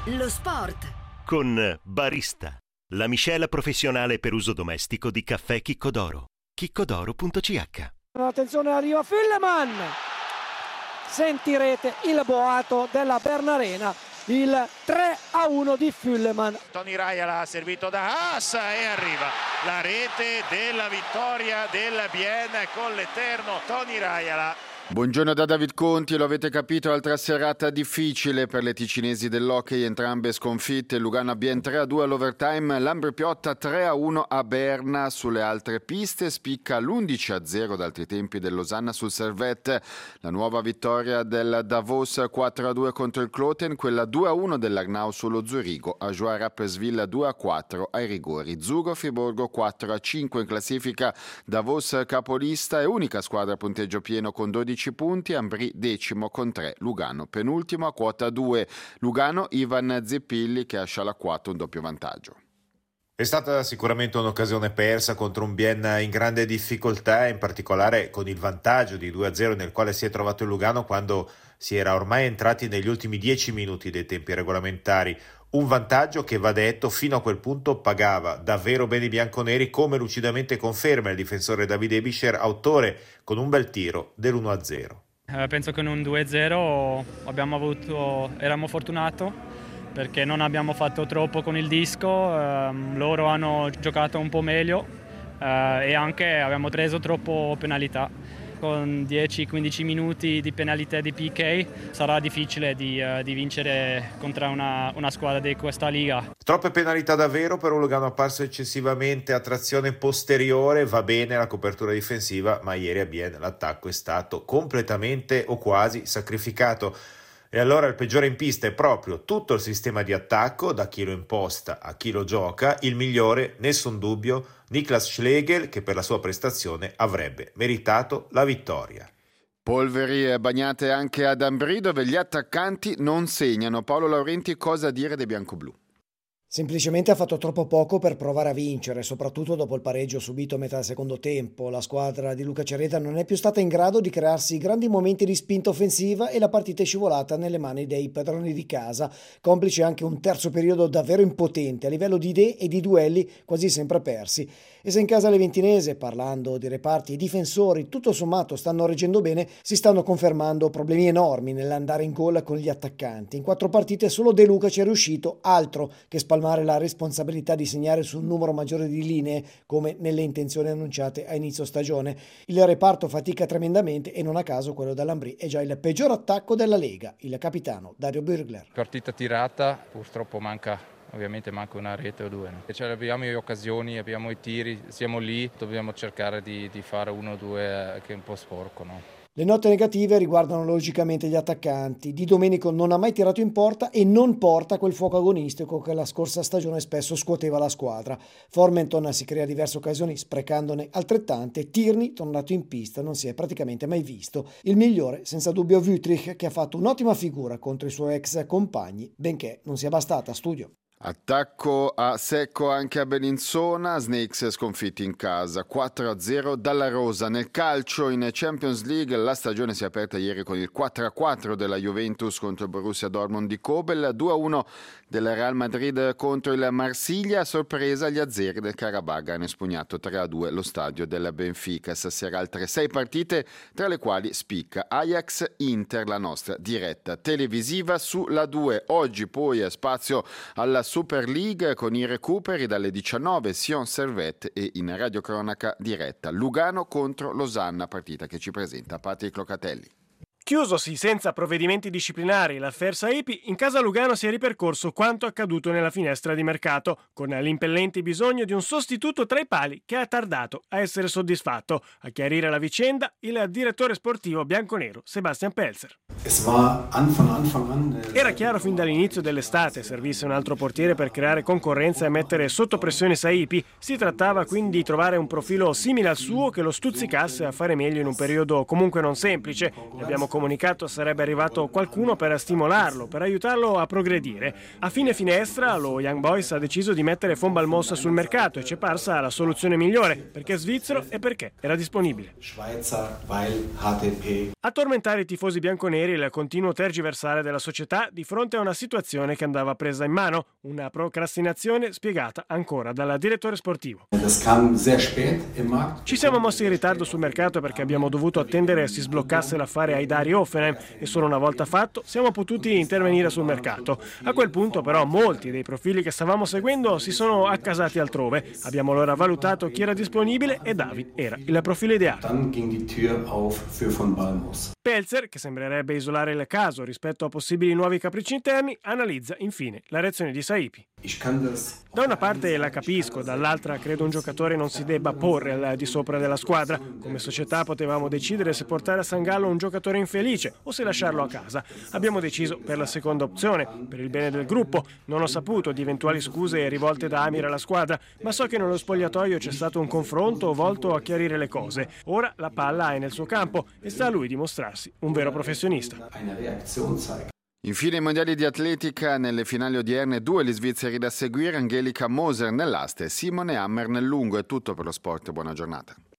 Lo sport con Barista, la miscela professionale per uso domestico di caffè Chiccodoro. chiccodoro.ch. Attenzione, arriva Fülleman. Sentirete il boato della Bernarena, il 3-1 di Fülleman. Tony Rajala ha servito da Haas e arriva la rete della vittoria del Bien con l'eterno Tony Rajala. Buongiorno da David Conti, lo avete capito, altra serata difficile per le ticinesi dell'hockey, entrambe sconfitte. Lugano a Bien 3-2 all'overtime, Lambri Piotta 3-1 a Berna. Sulle altre piste spicca l'11-0 d'altri tempi del Losanna sul Servette, la nuova vittoria del Davos 4-2 contro il Kloten, quella 2-1 dell'Arnau sullo Zurigo, a Joie-Rapperswil 2-4 ai rigori. Zugo Friburgo 4-5 in classifica, Davos capolista e unica squadra a punteggio pieno con 12 punti, Ambri decimo con 3, Lugano penultimo a quota 2. Lugano Ivan Zeppilli che ha scialacquato un doppio vantaggio. È stata sicuramente un'occasione persa contro un Bien in grande difficoltà, in particolare con il vantaggio di 2-0 nel quale si è trovato il Lugano quando si era ormai entrati negli ultimi 10 minuti dei tempi regolamentari. Un vantaggio che, va detto, fino a quel punto pagava davvero bene i bianconeri, come lucidamente conferma il difensore Davide Ebischer, autore con un bel tiro dell'1-0. Penso che in un 2-0 eravamo fortunati perché non abbiamo fatto troppo con il disco, loro hanno giocato un po' meglio e anche abbiamo preso troppo penalità. Con 10-15 minuti di penalità di PK sarà difficile di vincere contro una squadra di questa liga. Troppe penalità davvero per un Lugano apparso eccessivamente a trazione posteriore. Va bene la copertura difensiva, ma ieri a Bien l'attacco è stato completamente o quasi sacrificato. E allora il peggiore in pista è proprio tutto il sistema di attacco, da chi lo imposta a chi lo gioca. Il migliore, nessun dubbio, Niklas Schlegel, che per la sua prestazione avrebbe meritato la vittoria. Polveri bagnate anche ad Ambri, dove gli attaccanti non segnano. Paolo Laurenti, cosa dire dei biancoblù? Semplicemente ha fatto troppo poco per provare a vincere, soprattutto dopo il pareggio subito a metà del secondo tempo. La squadra di Luca Cereta non è più stata in grado di crearsi grandi momenti di spinta offensiva e la partita è scivolata nelle mani dei padroni di casa, complice anche un terzo periodo davvero impotente a livello di idee e di duelli quasi sempre persi. E se in casa leventinese, parlando di reparti e difensori, tutto sommato stanno reggendo bene, si stanno confermando problemi enormi nell'andare in gol con gli attaccanti. In 4 partite solo De Luca ci è riuscito, altro che spalmare la responsabilità di segnare su un numero maggiore di linee, come nelle intenzioni annunciate a inizio stagione. Il reparto fatica tremendamente e non a caso quello dell'Ambrì è già il peggior attacco della Lega. Il capitano Dario Bürgler. Partita tirata, purtroppo manca una rete o due. Cioè, abbiamo le occasioni, abbiamo i tiri, siamo lì, dobbiamo cercare di fare 1 o 2 che è un po' sporco, no? Le note negative riguardano logicamente gli attaccanti. Di Domenico non ha mai tirato in porta e non porta quel fuoco agonistico che la scorsa stagione spesso scuoteva la squadra. Formenton si crea diverse occasioni sprecandone altrettante. Tierney, tornato in pista, non si è praticamente mai visto. Il migliore, senza dubbio, Wüttrich, che ha fatto un'ottima figura contro i suoi ex compagni, benché non sia bastata a studio. Attacco a secco anche a Bellinzona, Snakes sconfitti in casa 4-0 dalla Rosa. Nel calcio in Champions League la stagione si è aperta ieri con il 4-4 della Juventus contro il Borussia Dortmund di Kobel, 2-1 del Real Madrid contro il Marsiglia. A sorpresa gli azzurri del Karabag hanno espugnato 3-2 lo stadio del Benfica. Stasera altre 6 partite, tra le quali spicca Ajax-Inter, la nostra diretta televisiva sulla 2. Oggi poi spazio alla Super League con i recuperi dalle 19, Sion Servette, e in radiocronaca diretta Lugano contro Losanna, partita che ci presenta Patrick Locatelli. Chiusosi senza provvedimenti disciplinari l'affaire Saipi, in casa Lugano si è ripercorso quanto accaduto nella finestra di mercato, con l'impellente bisogno di un sostituto tra i pali che ha tardato a essere soddisfatto. A chiarire la vicenda il direttore sportivo bianconero Sebastian Pelzer. Era chiaro fin dall'inizio dell'estate servisse un altro portiere per creare concorrenza e mettere sotto pressione Saipi. Si trattava quindi di trovare un profilo simile al suo che lo stuzzicasse a fare meglio in un periodo comunque non semplice. Abbiamo comunicato sarebbe arrivato qualcuno per stimolarlo, per aiutarlo a progredire. A fine finestra lo Young Boys ha deciso di mettere Von Balmossa sul mercato e ci è parsa la soluzione migliore, perché è svizzero e perché era disponibile. A tormentare i tifosi bianconeri il continuo tergiversare della società di fronte a una situazione che andava presa in mano, una procrastinazione spiegata ancora dal direttore sportivo. Ci siamo mossi in ritardo sul mercato perché abbiamo dovuto attendere si sbloccasse l'affare Aidari-Hoffenheim e solo una volta fatto siamo potuti intervenire sul mercato. A quel punto però molti dei profili che stavamo seguendo si sono accasati altrove. Abbiamo allora valutato chi era disponibile e David era il profilo ideale. Pelzer, che sembrerebbe isolare il caso rispetto a possibili nuovi capricci interni, analizza infine la reazione di Saipi. Da una parte la capisco, dall'altra credo un giocatore non si debba porre al di sopra della squadra. Come società potevamo decidere se portare a San Gallo un giocatore infelice o se lasciarlo a casa. Abbiamo deciso per la seconda opzione, per il bene del gruppo. Non ho saputo di eventuali scuse rivolte da Amir alla squadra, ma so che nello spogliatoio c'è stato un confronto volto a chiarire le cose. Ora la palla è nel suo campo e sta a lui dimostrarsi un vero professionista. Infine i mondiali di atletica, nelle finali odierne 2 gli svizzeri da seguire, Angelika Moser nell'aste e Simone Hammer nel lungo. È tutto per lo sport, buona giornata.